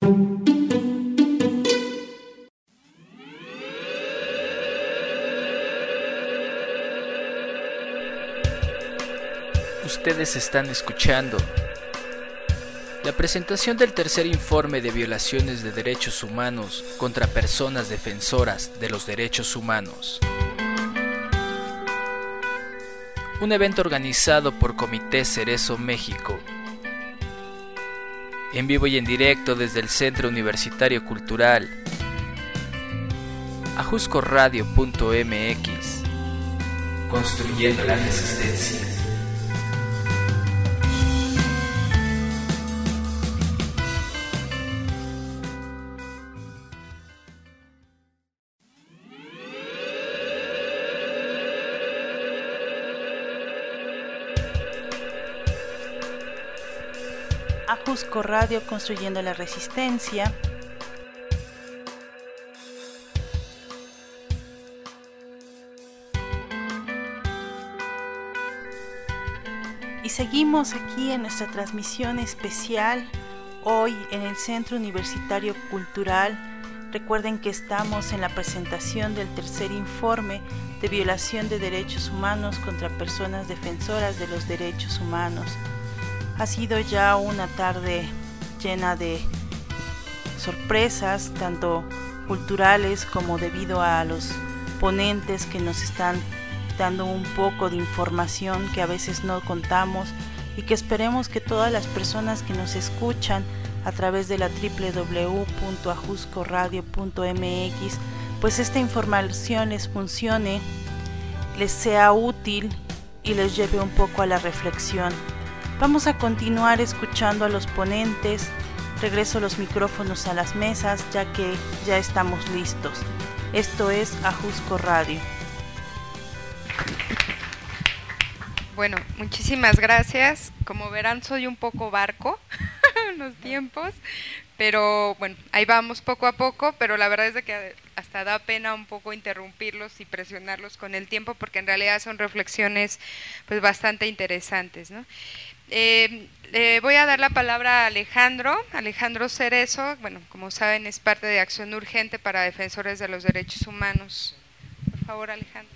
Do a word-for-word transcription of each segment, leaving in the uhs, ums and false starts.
Ustedes están escuchando la presentación del tercer informe de violaciones de derechos humanos contra personas defensoras de los derechos humanos. Un evento organizado por Comité Cerezo México. En vivo y en directo desde el Centro Universitario Cultural. ajusco radio punto m x. Construyendo la resistencia. Ajusco Radio, construyendo la resistencia. Y seguimos aquí en nuestra transmisión especial, hoy en el Centro Universitario Cultural. Recuerden que estamos en la presentación del tercer informe de violación de derechos humanos contra personas defensoras de los derechos humanos. Ha sido ya una tarde llena de sorpresas, tanto culturales como debido a los ponentes que nos están dando un poco de información que a veces no contamos, y que esperemos que todas las personas que nos escuchan a través de la doble u doble u doble u punto ajusco radio punto m x, pues esta información les funcione, les sea útil y les lleve un poco a la reflexión. Vamos a continuar escuchando a los ponentes. Regreso los micrófonos a las mesas, ya que ya estamos listos. Esto es Ajusco Radio. Bueno, muchísimas gracias. Como verán, soy un poco barco en los tiempos, pero bueno, ahí vamos poco a poco, pero la verdad es de que hasta da pena un poco interrumpirlos y presionarlos con el tiempo, porque en realidad son reflexiones pues bastante interesantes, ¿no? Eh, eh, voy a dar la palabra a Alejandro, Alejandro Cerezo. Bueno, como saben, es parte de Acción Urgente para Defensores de los Derechos Humanos. Por favor, Alejandro.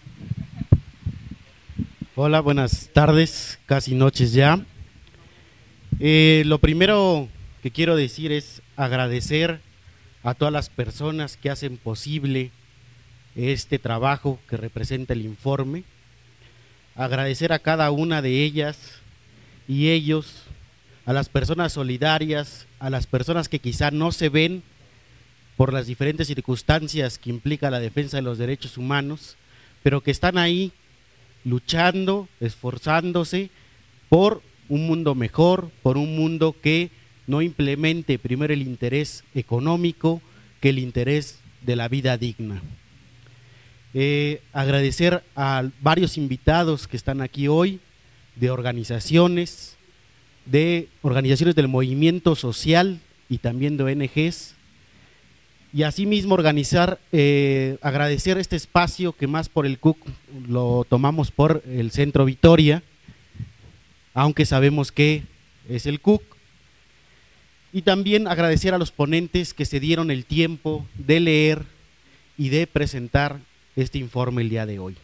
Hola, buenas tardes, casi noches ya. Eh, lo primero que quiero decir es agradecer a todas las personas que hacen posible este trabajo que representa el informe. Agradecer a cada una de ellas y ellos, a las personas solidarias, a las personas que quizá no se ven por las diferentes circunstancias que implica la defensa de los derechos humanos, pero que están ahí luchando, esforzándose por un mundo mejor, por un mundo que no implemente primero el interés económico que el interés de la vida digna. Eh, agradecer a varios invitados que están aquí hoy, de organizaciones, de organizaciones del movimiento social y también de O N Ges, y asimismo organizar, eh, agradecer este espacio que más por el C U C lo tomamos por el Centro Vitoria, aunque sabemos que es el C U C, y también agradecer a los ponentes que se dieron el tiempo de leer y de presentar este informe el día de hoy.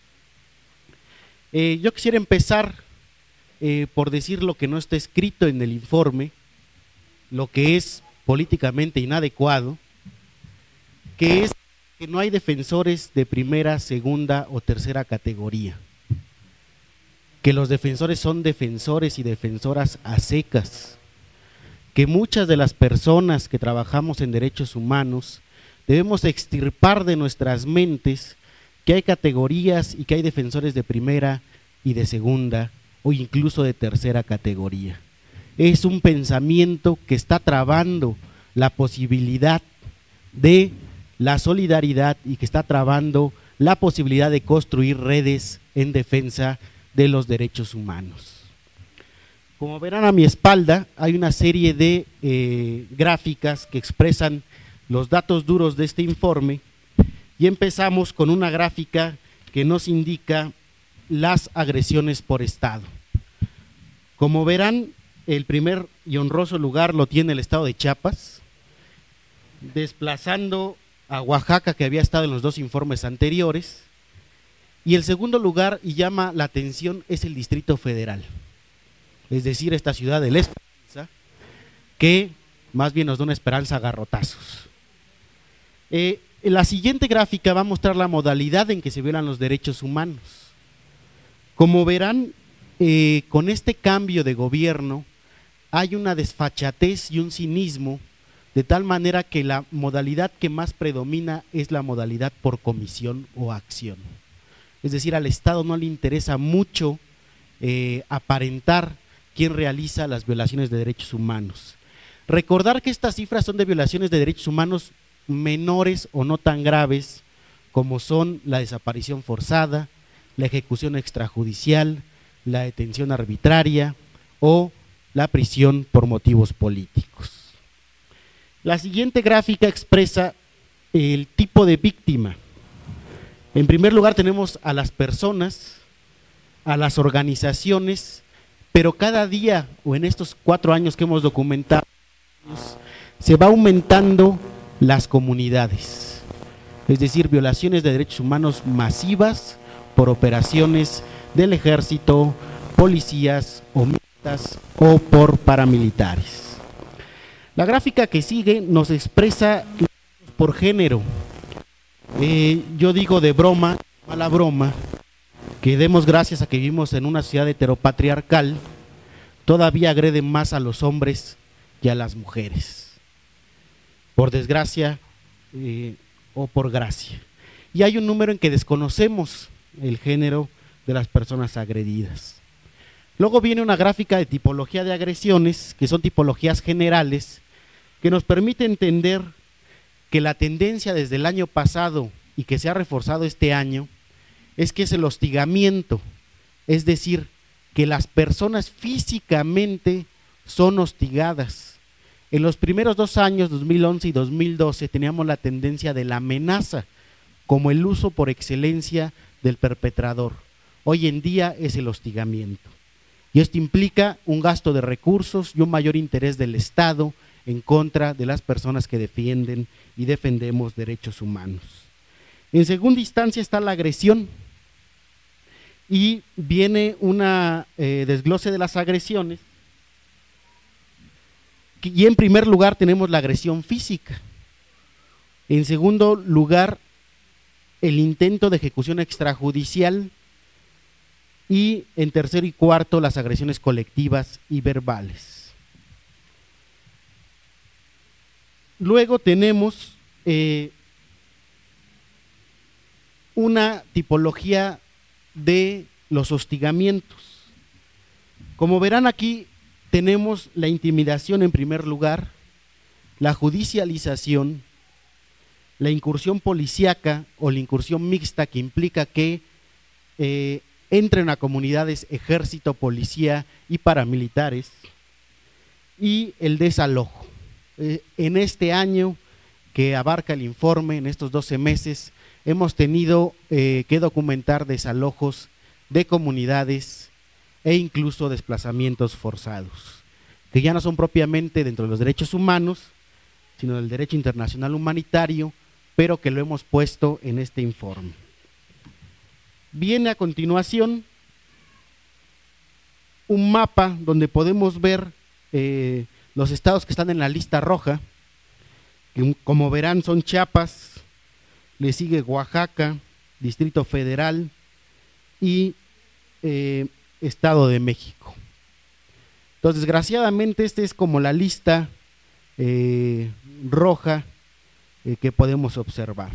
Eh, yo quisiera empezar eh, por decir lo que no está escrito en el informe, lo que es políticamente inadecuado, que es que no hay defensores de primera, segunda o tercera categoría, que los defensores son defensores y defensoras a secas, que muchas de las personas que trabajamos en derechos humanos debemos extirpar de nuestras mentes que hay categorías y que hay defensores de primera y de segunda o incluso de tercera categoría. Es un pensamiento que está trabando la posibilidad de la solidaridad y que está trabando la posibilidad de construir redes en defensa de los derechos humanos. Como verán a mi espalda, hay una serie de eh, gráficas que expresan los datos duros de este informe, y empezamos con una gráfica que nos indica las agresiones por estado. Como verán, el primer y honroso lugar lo tiene el estado de Chiapas, desplazando a Oaxaca, que había estado en los dos informes anteriores, y el segundo lugar, y llama la atención, es el Distrito Federal, es decir, esta ciudad de la esperanza, que más bien nos da una esperanza a garrotazos. Eh, la siguiente gráfica va a mostrar la modalidad en que se violan los derechos humanos. Como verán, eh, con este cambio de gobierno hay una desfachatez y un cinismo, de tal manera que la modalidad que más predomina es la modalidad por comisión o acción. Es decir, al Estado no le interesa mucho eh, aparentar quién realiza las violaciones de derechos humanos. Recordar que estas cifras son de violaciones de derechos humanos menores o no tan graves, como son la desaparición forzada, la ejecución extrajudicial, la detención arbitraria o la prisión por motivos políticos. La siguiente gráfica expresa el tipo de víctima. En primer lugar tenemos a las personas, a las organizaciones, pero cada día o en estos cuatro años que hemos documentado, se va aumentando las comunidades, es decir, violaciones de derechos humanos masivas por operaciones del ejército, policías o militas o por paramilitares. La gráfica que sigue nos expresa por género. Eh, yo digo de broma, mala broma, que demos gracias a que vivimos en una sociedad heteropatriarcal, todavía agreden más a los hombres que a las mujeres, por desgracia eh, o por gracia. Y hay un número en que desconocemos el género de las personas agredidas. Luego viene una gráfica de tipología de agresiones, que son tipologías generales, que nos permite entender que la tendencia desde el año pasado y que se ha reforzado este año es que es el hostigamiento, es decir, que las personas físicamente son hostigadas. En los primeros dos años, dos mil once y dos mil doce, teníamos la tendencia de la amenaza como el uso por excelencia del perpetrador. Hoy en día es el hostigamiento. Y esto implica un gasto de recursos y un mayor interés del Estado en contra de las personas que defienden y defendemos derechos humanos. En segunda instancia está la agresión y viene una eh, desglose de las agresiones. Y en primer lugar tenemos la agresión física. En segundo lugar, el intento de ejecución extrajudicial. Y en tercero y cuarto, las agresiones colectivas y verbales. Luego tenemos eh, una tipología de los hostigamientos. Como verán aquí, tenemos la intimidación en primer lugar, la judicialización, la incursión policíaca o la incursión mixta, que implica que eh, entren a comunidades ejército, policía y paramilitares, y el desalojo. Eh, en este año que abarca el informe, en estos doce meses, hemos tenido eh, que documentar desalojos de comunidades e incluso desplazamientos forzados, que ya no son propiamente dentro de los derechos humanos, sino del derecho internacional humanitario, pero que lo hemos puesto en este informe. Viene a continuación un mapa donde podemos ver eh, los estados que están en la lista roja, que como verán son Chiapas, le sigue Oaxaca, Distrito Federal y eh, Estado de México. Entonces, desgraciadamente, esta es como la lista eh, roja eh, que podemos observar.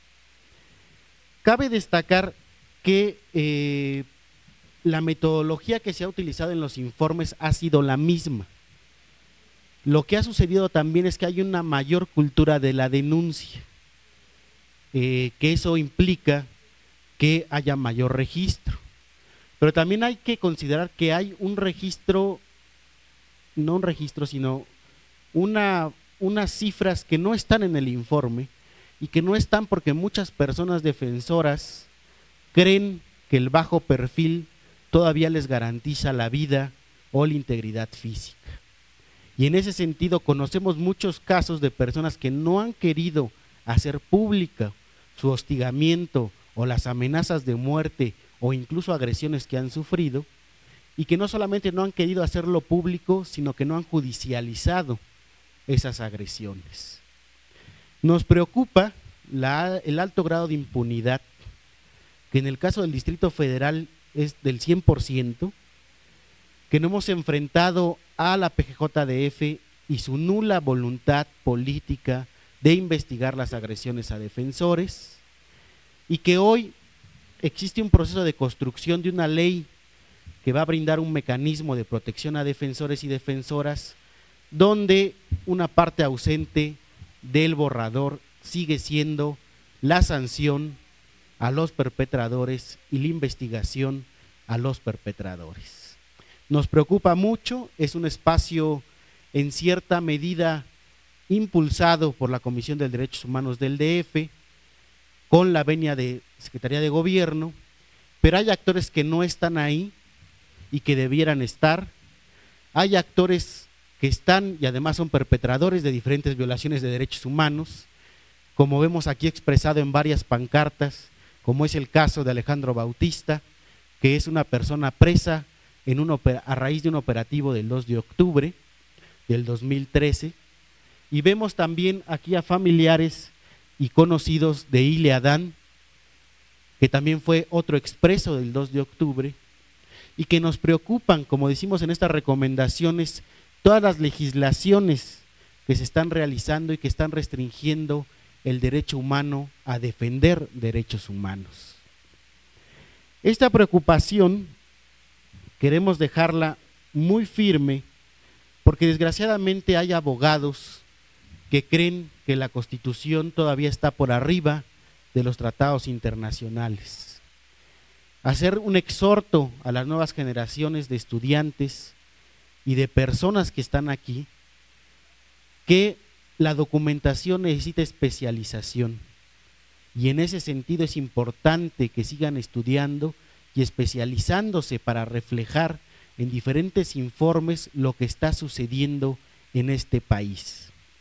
Cabe destacar que eh, la metodología que se ha utilizado en los informes ha sido la misma. Lo que ha sucedido también es que hay una mayor cultura de la denuncia, eh, que eso implica que haya mayor registro. Pero también hay que considerar que hay un registro, no un registro, sino una, unas cifras que no están en el informe y que no están porque muchas personas defensoras creen que el bajo perfil todavía les garantiza la vida o la integridad física. Y en ese sentido conocemos muchos casos de personas que no han querido hacer pública su hostigamiento o las amenazas de muerte o incluso agresiones que han sufrido, y que no solamente no han querido hacerlo público, sino que no han judicializado esas agresiones. Nos preocupa la, el alto grado de impunidad, que en el caso del Distrito Federal es del cien por ciento, que no hemos enfrentado a la P G J D F y su nula voluntad política de investigar las agresiones a defensores, y que hoy existe un proceso de construcción de una ley que va a brindar un mecanismo de protección a defensores y defensoras, donde una parte ausente del borrador sigue siendo la sanción a los perpetradores y la investigación a los perpetradores. Nos preocupa mucho, es un espacio en cierta medida impulsado por la Comisión de Derechos Humanos del D F, con la venia de Secretaría de Gobierno, pero hay actores que no están ahí y que debieran estar, hay actores que están y además son perpetradores de diferentes violaciones de derechos humanos, como vemos aquí expresado en varias pancartas, como es el caso de Alejandro Bautista, que es una persona presa en un a raíz de un operativo del dos de octubre del dos mil trece, y vemos también aquí a familiares y conocidos de Ile Adán, que también fue otro expreso del dos de octubre, y que nos preocupan, como decimos en estas recomendaciones, todas las legislaciones que se están realizando y que están restringiendo el derecho humano a defender derechos humanos. Esta preocupación queremos dejarla muy firme, porque desgraciadamente hay abogados que creen que la Constitución todavía está por arriba de los tratados internacionales. Hacer un exhorto a las nuevas generaciones de estudiantes y de personas que están aquí, que la documentación necesita especialización, y en ese sentido es importante que sigan estudiando y especializándose para reflejar en diferentes informes lo que está sucediendo en este país.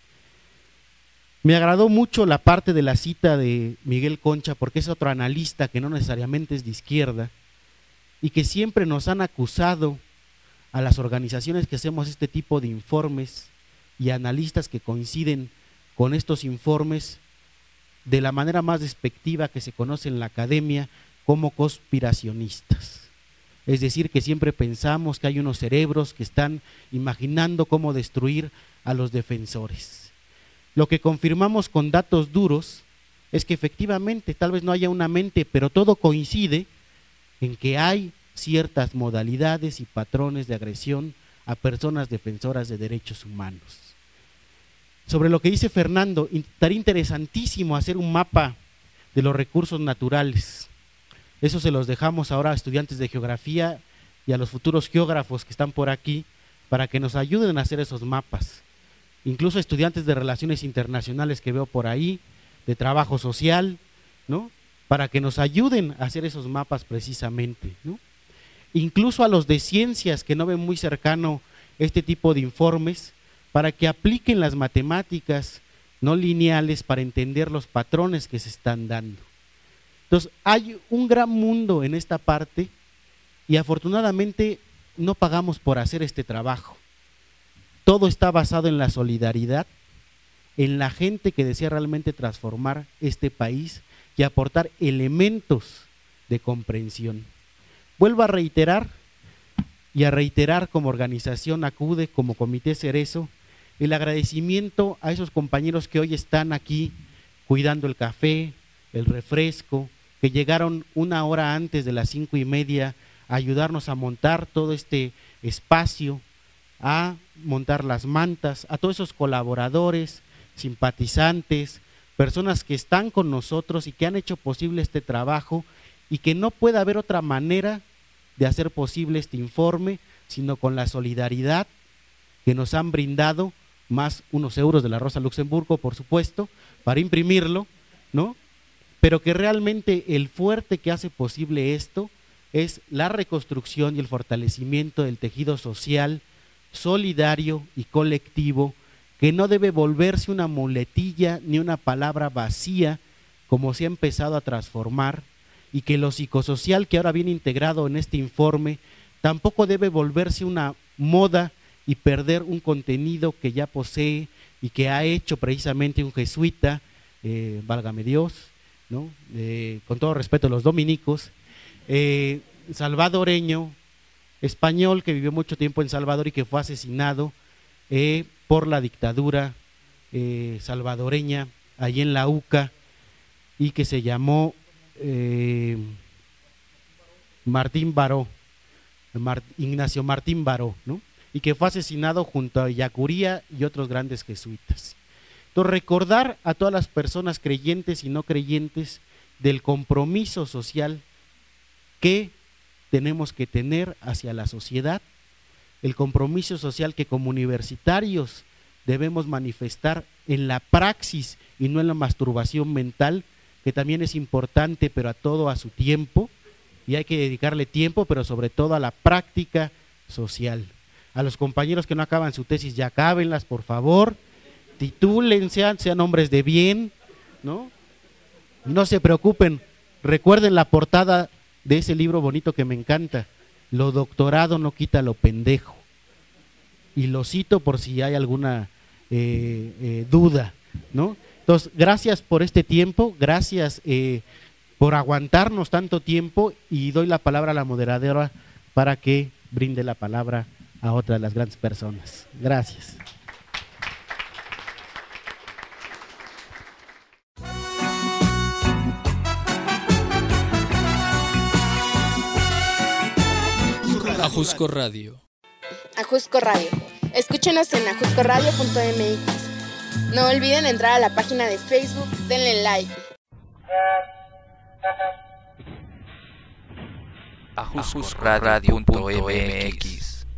Me agradó mucho la parte de la cita de Miguel Concha, porque es otro analista que no necesariamente es de izquierda y que siempre nos han acusado a las organizaciones que hacemos este tipo de informes y analistas que coinciden con estos informes de la manera más despectiva que se conoce en la academia, como conspiracionistas. Es decir, que siempre pensamos que hay unos cerebros que están imaginando cómo destruir a los defensores. Lo que confirmamos con datos duros es que efectivamente tal vez no haya una mente, pero todo coincide en que hay ciertas modalidades y patrones de agresión a personas defensoras de derechos humanos. Sobre lo que dice Fernando, estaría interesantísimo hacer un mapa de los recursos naturales. Eso se los dejamos ahora a estudiantes de geografía y a los futuros geógrafos que están por aquí, para que nos ayuden a hacer esos mapas. Incluso estudiantes de relaciones internacionales que veo por ahí, de trabajo social, ¿no? Para que nos ayuden a hacer esos mapas precisamente, ¿no? Incluso a los de ciencias que no ven muy cercano este tipo de informes, para que apliquen las matemáticas no lineales para entender los patrones que se están dando. Entonces, hay un gran mundo en esta parte y afortunadamente no pagamos por hacer este trabajo. Todo está basado en la solidaridad, en la gente que desea realmente transformar este país y aportar elementos de comprensión. Vuelvo a reiterar y a reiterar como organización ACUDE, como Comité Cerezo, el agradecimiento a esos compañeros que hoy están aquí cuidando el café, el refresco, que llegaron una hora antes de las cinco y media a ayudarnos a montar todo este espacio, a montar las mantas, a todos esos colaboradores, simpatizantes, personas que están con nosotros y que han hecho posible este trabajo, y que no puede haber otra manera de hacer posible este informe, sino con la solidaridad que nos han brindado, más unos euros de la Rosa Luxemburgo, por supuesto, para imprimirlo, ¿no? Pero que realmente el fuerte que hace posible esto es la reconstrucción y el fortalecimiento del tejido social, solidario y colectivo, que no debe volverse una muletilla ni una palabra vacía, como se ha empezado a transformar, y que lo psicosocial que ahora viene integrado en este informe tampoco debe volverse una moda y perder un contenido que ya posee y que ha hecho precisamente un jesuita, eh, válgame Dios, ¿no? Eh, con todo respeto a los dominicos, eh, salvadoreño, español, que vivió mucho tiempo en Salvador y que fue asesinado eh, por la dictadura eh, salvadoreña, allí en la U C A, y que se llamó eh, Martín Baró, Mar, Ignacio Martín Baró, ¿no? Y que fue asesinado junto a Yacuría y otros grandes jesuitas. Entonces, recordar a todas las personas creyentes y no creyentes del compromiso social que tenemos que tener hacia la sociedad, el compromiso social que como universitarios debemos manifestar en la praxis y no en la masturbación mental, que también es importante, pero a todo a su tiempo, y hay que dedicarle tiempo, pero sobre todo a la práctica social. A los compañeros que no acaban su tesis, ya acábenlas, por favor, titulen, sean, sean hombres de bien, ¿no? No se preocupen, recuerden la portada de ese libro bonito que me encanta, lo doctorado no quita lo pendejo, y lo cito por si hay alguna eh, eh, duda, ¿no? Entonces, gracias por este tiempo, gracias eh, por aguantarnos tanto tiempo, y doy la palabra a la moderadora para que brinde la palabra a otra de las grandes personas. Gracias. Ajusco Radio. Ajusco Radio. Escúchenos en ajusco radio punto m x. No olviden entrar a la página de Facebook, denle like. ajusco radio punto m x.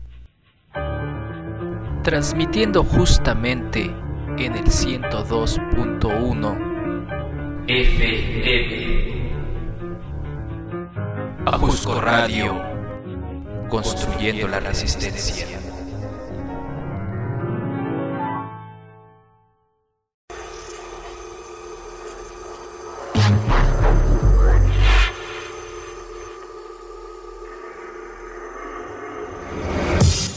Transmitiendo justamente en el ciento dos punto uno F M. Ajusco Radio, construyendo la resistencia.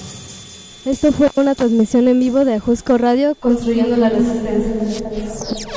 Esto fue una transmisión en vivo de Ajusco Radio, construyendo la resistencia.